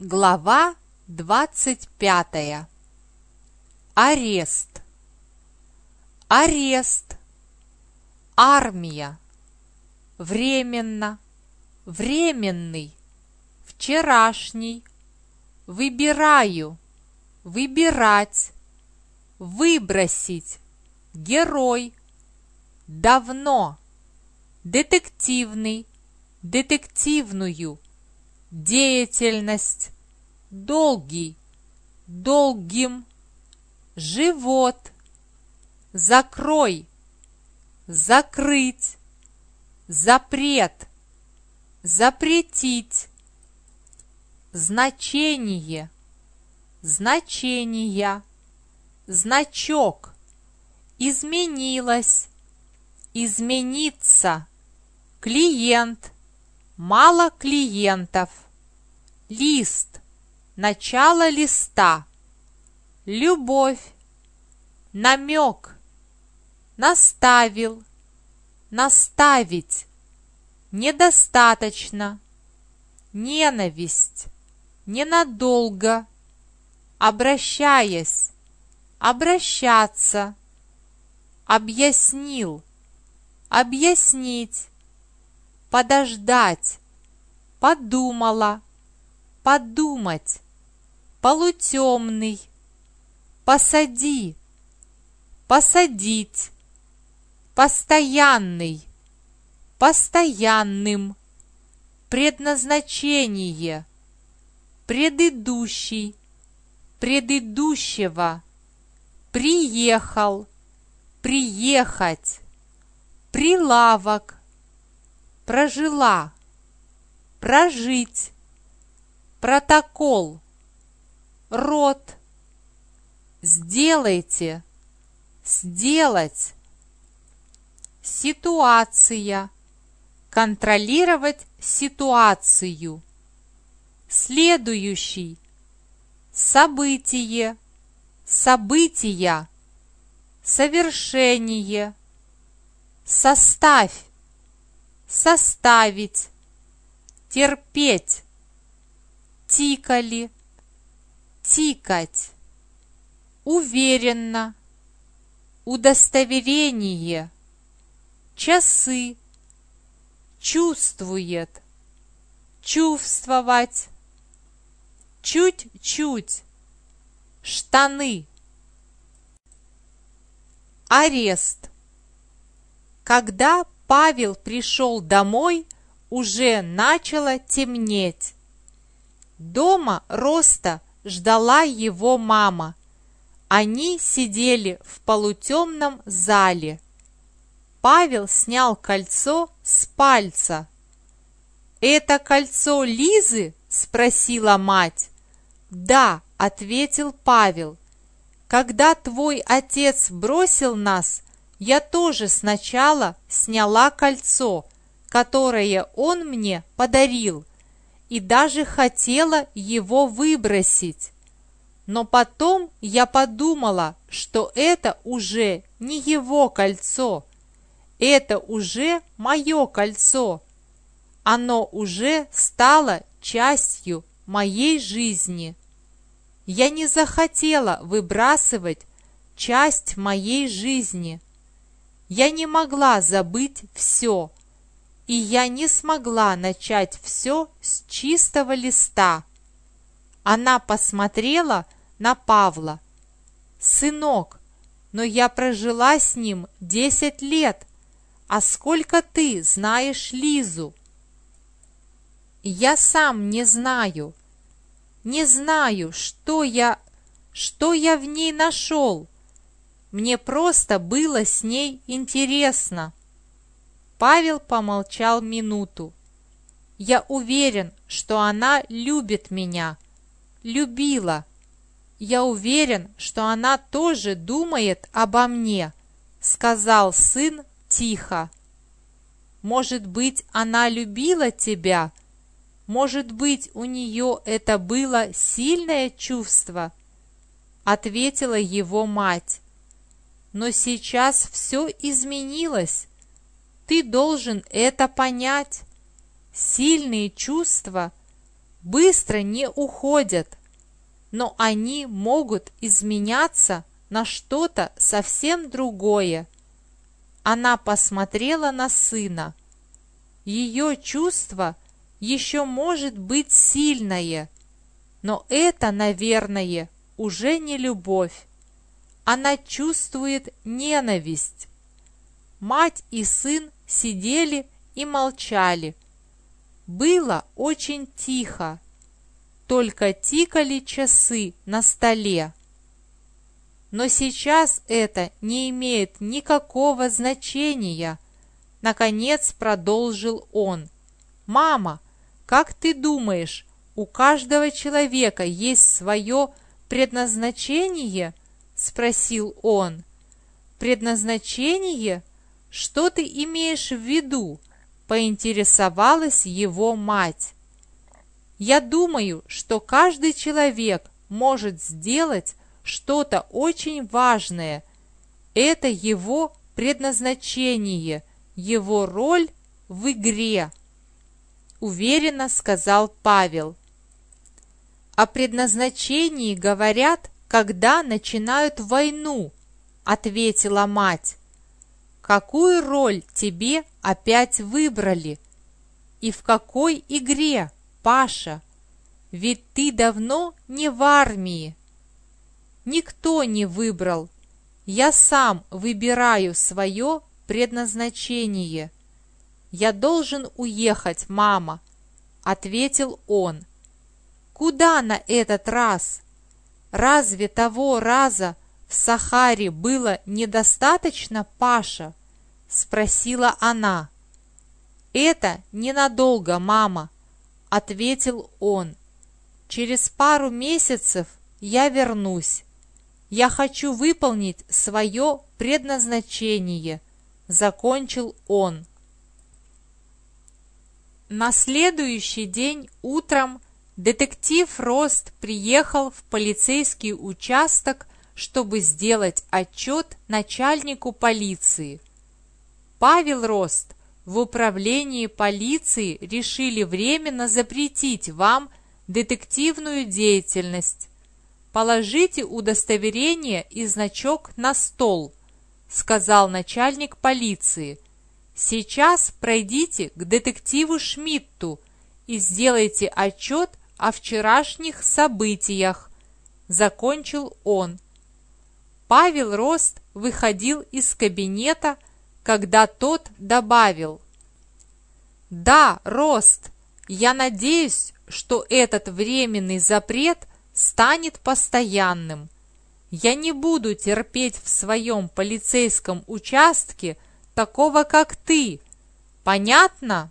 Глава 25. Арест. Арест. Армия. Временно. Временный. Вчерашний. Выбираю. Выбирать. Выбросить. Герой. Давно. Детективный. Детективную. Деятельность. Долгий. Долгим. Живот. Закрой. Закрыть. Запрет. Запретить. Значение. Значения. Значок. Изменилось. Измениться. Клиент. Мало клиентов. Лист. Начало листа. Любовь. Намек. Наставил. Наставить. Недостаточно. Ненависть. Ненадолго. Обращаясь. Обращаться. Объяснил. Объяснить. Подождать. Подумала. Подумать. Полутемный. Посади. Посадить. Постоянный. Постоянным. Предназначение. Предыдущий. Предыдущего. Приехал. Приехать. Прилавок. Прожила. Прожить. Протокол. Рот. Сделайте. Сделать. Ситуация. Контролировать ситуацию. Следующий. Событие. События. Совершение. Составь. Составить. Терпеть. Тикали. Тикать. Уверенно. Удостоверение. Часы. Чувствует. Чувствовать. Чуть-чуть. Штаны. Арест. Когда Павел пришел домой, уже начало темнеть. Дома Роста ждала его мама. Они сидели в полутемном зале. Павел снял кольцо с пальца. «Это кольцо Лизы?» – спросила мать. «Да», – ответил Павел. «Когда твой отец бросил нас, я тоже сначала сняла кольцо, которое он мне подарил, и даже хотела его выбросить. Но потом я подумала, что это уже не его кольцо, это уже мое кольцо. Оно уже стало частью моей жизни. Я не захотела выбрасывать часть моей жизни. Я не могла забыть все, и я не смогла начать все с чистого листа». Она посмотрела на Павла. «Сынок, но я прожила с ним 10 лет, а сколько ты знаешь Лизу?» «Я сам не знаю. Не знаю, что я в ней нашел. Мне просто было с ней интересно». Павел помолчал минуту. «Я уверен, что она любит меня. Любила. Я уверен, что она тоже думает обо мне», — сказал сын тихо. «Может быть, она любила тебя? Может быть, у нее это было сильное чувство?» — ответила его мать. «Но сейчас все изменилось. Ты должен это понять. Сильные чувства быстро не уходят, но они могут изменяться на что-то совсем другое. Она посмотрела на сына. Ее чувство еще может быть сильное, но это, наверное, уже не любовь. Она чувствует ненависть. Мать и сын сидели и молчали. Было очень тихо, только тикали часы на столе. Но сейчас это не имеет никакого значения. Наконец продолжил он. «Мама, как ты думаешь, у каждого человека есть свое предназначение?» – спросил он. «Предназначение? Что ты имеешь в виду?» – поинтересовалась его мать. «Я думаю, что каждый человек может сделать что-то очень важное. Это его предназначение, его роль в игре», – уверенно сказал Павел. «О предназначении говорят, когда начинают войну», – ответила мать. «Какую роль тебе опять выбрали? И в какой игре, Паша? Ведь ты давно не в армии». «Никто не выбрал. Я сам выбираю свое предназначение. Я должен уехать, мама», — ответил он. «Куда на этот раз? Разве того раза в Сахаре было недостаточно, Паша?» — спросила она. «Это ненадолго, мама», — ответил он. «Через пару месяцев я вернусь. Я хочу выполнить свое предназначение», — закончил он. На следующий день утром детектив Рост приехал в полицейский участок, чтобы сделать отчет начальнику полиции. «Павел Рост, в управлении полиции решили временно запретить вам детективную деятельность. Положите удостоверение и значок на стол», — сказал начальник полиции. «Сейчас пройдите к детективу Шмидту и сделайте отчет о вчерашних событиях», — закончил он. Павел Рост выходил из кабинета, когда тот добавил: «Да, Рост, я надеюсь, что этот временный запрет станет постоянным. Я не буду терпеть в своем полицейском участке такого, как ты. Понятно?»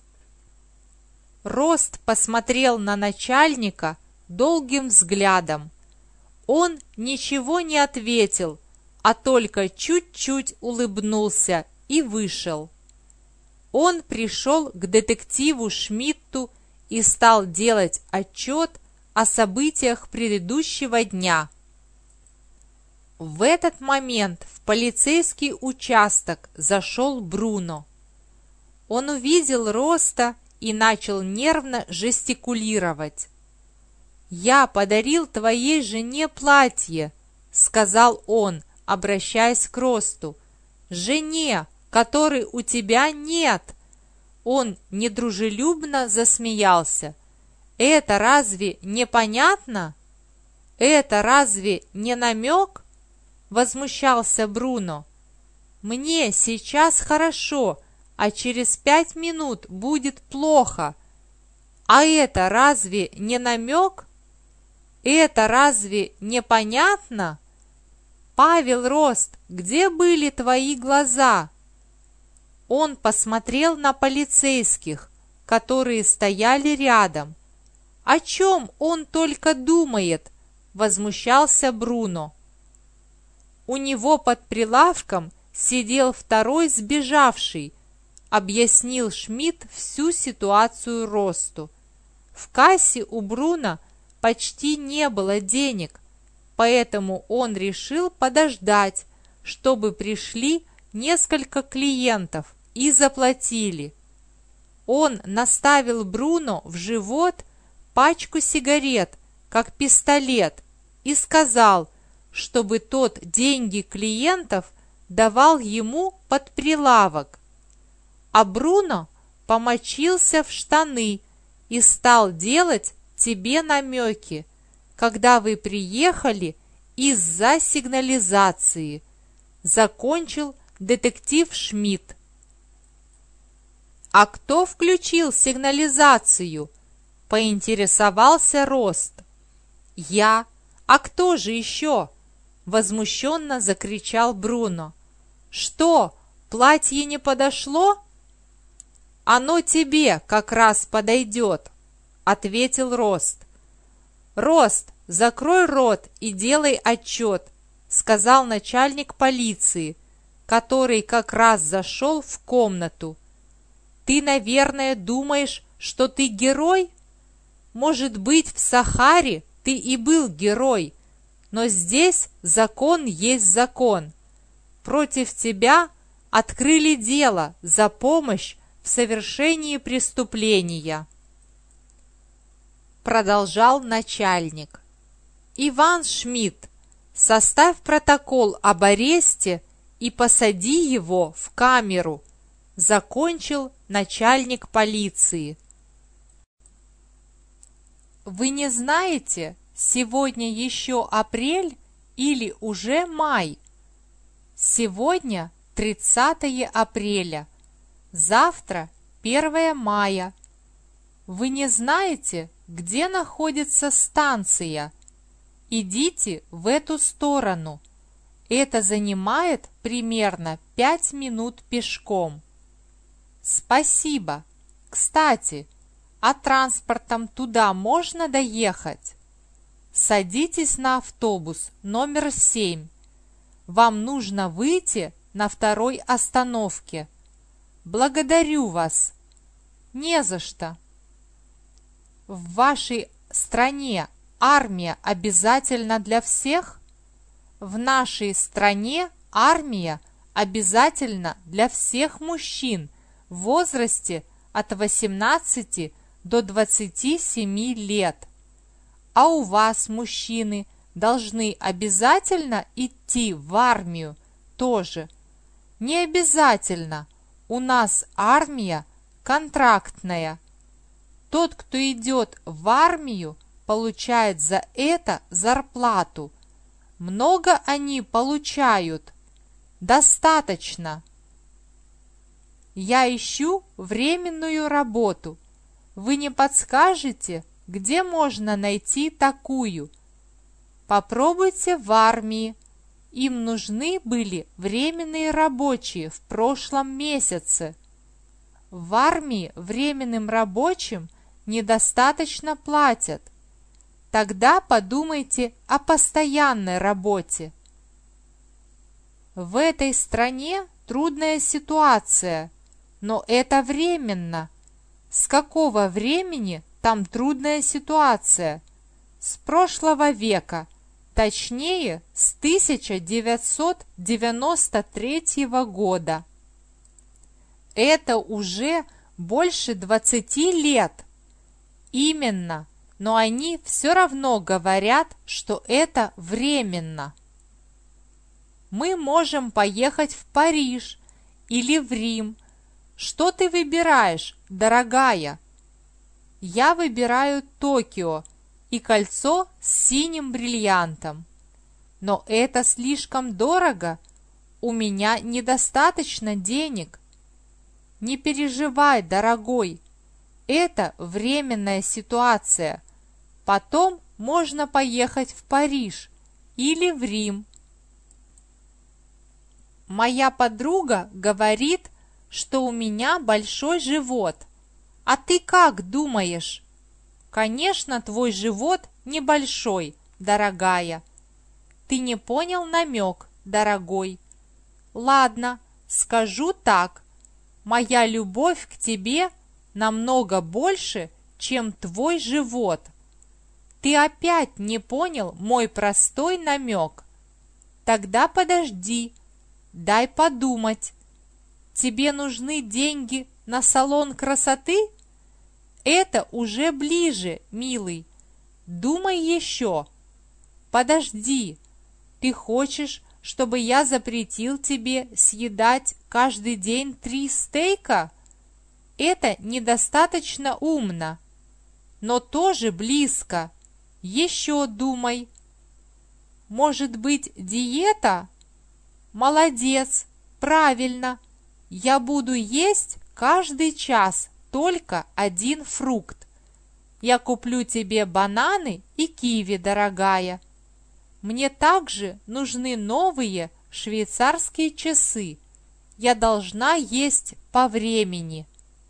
Рост посмотрел на начальника долгим взглядом. Он ничего не ответил, а только чуть-чуть улыбнулся и вышел. Он пришел к детективу Шмидту и стал делать отчет о событиях предыдущего дня. В этот момент в полицейский участок зашел Бруно. Он увидел Роста и начал нервно жестикулировать. «Я подарил твоей жене платье», — сказал он, обращаясь к Росту. «Жене, которой у тебя нет». Он недружелюбно засмеялся. «Это разве непонятно? Это разве не намек?» — возмущался Бруно. «Мне сейчас хорошо, а через 5 минут будет плохо. А это разве не намек? Это разве непонятно? Павел Рост, где были твои глаза?» Он посмотрел на полицейских, которые стояли рядом. «О чем он только думает?» — возмущался Бруно. «У него под прилавком сидел второй сбежавший», — объяснил Шмидт всю ситуацию Росту. «В кассе у Бруно почти не было денег, поэтому он решил подождать, чтобы пришли несколько клиентов и заплатили. Он наставил Бруно в живот пачку сигарет, как пистолет, и сказал, чтобы тот деньги клиентов давал ему под прилавок. А Бруно помочился в штаны и стал делать тебе намеки, когда вы приехали из-за сигнализации, закончил детектив Шмидт. «А кто включил сигнализацию?» – поинтересовался Рост. «Я. А кто же еще?» – возмущенно закричал Бруно. «Что, платье не подошло?» «Оно тебе как раз подойдет», – ответил Рост. «Рост, закрой рот и делай отчет», – сказал начальник полиции, который как раз зашел в комнату. «Ты, наверное, думаешь, что ты герой? Может быть, в Сахаре ты и был герой, но здесь закон есть закон. Против тебя открыли дело за помощь в совершении преступления», продолжал начальник. «Иван Шмидт, составь протокол об аресте и посади его в камеру», закончил начальник полиции. «Вы не знаете, сегодня еще апрель или уже май? Сегодня 30 апреля, завтра 1 мая. Вы не знаете, где находится станция? Идите в эту сторону. Это занимает примерно 5 минут пешком». «Спасибо. Кстати, а транспортом туда можно доехать? Садитесь на автобус номер 7. Вам нужно выйти на 2-й остановке. Благодарю вас». «Не за что». «В вашей стране армия обязательна для всех?» «В нашей стране армия обязательна для всех мужчин в возрасте от 18 до 27 лет. А у вас, мужчины, должны обязательно идти в армию тоже?» «Не обязательно. У нас армия контрактная. Тот, кто идет в армию, получает за это зарплату. Много они получают?» «Достаточно. Я ищу временную работу. Вы не подскажете, где можно найти такую?» «Попробуйте в армии. Им нужны были временные рабочие в прошлом месяце». «В армии временным рабочим недостаточно платят. Тогда подумайте о постоянной работе». «В этой стране трудная ситуация, но это временно». «С какого времени там трудная ситуация?» «С прошлого века, точнее, с 1993 года». «Это уже больше 20 лет». «Именно, но они все равно говорят, что это временно». «Мы можем поехать в Париж или в Рим. Что ты выбираешь, дорогая?» «Я выбираю Токио и кольцо с синим бриллиантом». «Но это слишком дорого. У меня недостаточно денег». «Не переживай, дорогой. Это временная ситуация. Потом можно поехать в Париж или в Рим». «Моя подруга говорит, что у меня большой живот. А ты как думаешь?» «Конечно, твой живот небольшой, дорогая». «Ты не понял намек, дорогой». «Ладно, скажу так. Моя любовь к тебе намного больше, чем твой живот». «Ты опять не понял мой простой намек». «Тогда подожди. Дай подумать. Тебе нужны деньги на салон красоты? Это уже ближе, милый. Думай еще. Подожди, ты хочешь, чтобы я запретил тебе съедать каждый день 3 стейка? Это недостаточно умно, но тоже близко. Еще думай. Может быть, диета? Молодец, правильно. Я буду есть каждый час только 1 фрукт. Я куплю тебе бананы и киви, дорогая. Мне также нужны новые швейцарские часы. Я должна есть по времени.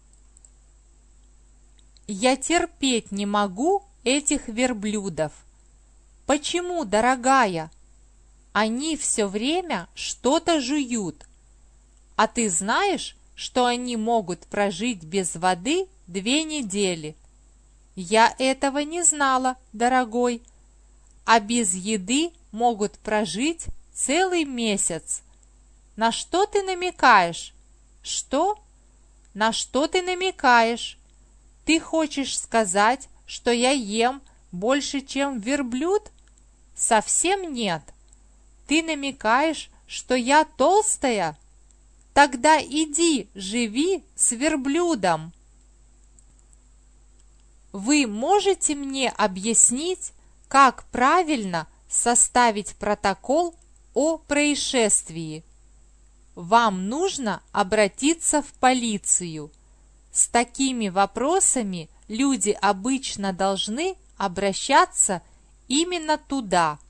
Я терпеть не могу этих верблюдов. Почему, дорогая? Они все время что-то жуют. А ты знаешь, что они могут прожить без воды 2 недели? Я этого не знала, дорогой. А без еды могут прожить целый месяц. На что ты намекаешь? Что? На что ты намекаешь? Ты хочешь сказать, что я ем больше, чем верблюд? Совсем нет. Ты намекаешь, что я толстая? Тогда иди, живи с верблюдом. Вы можете мне объяснить, как правильно составить протокол о происшествии? Вам нужно обратиться в полицию. С такими вопросами люди обычно должны обращаться именно туда.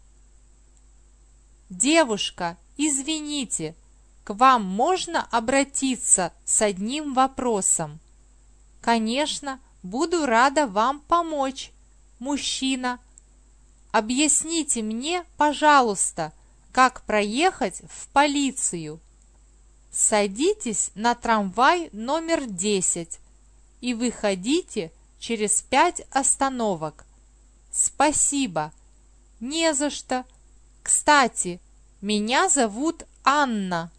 Девушка, извините, к вам можно обратиться с одним вопросом? Конечно, буду рада вам помочь. Мужчина, объясните мне, пожалуйста, как проехать в полицию. Садитесь на трамвай номер 10 и выходите через 5 остановок. Спасибо. Не за что. Кстати, меня зовут Анна.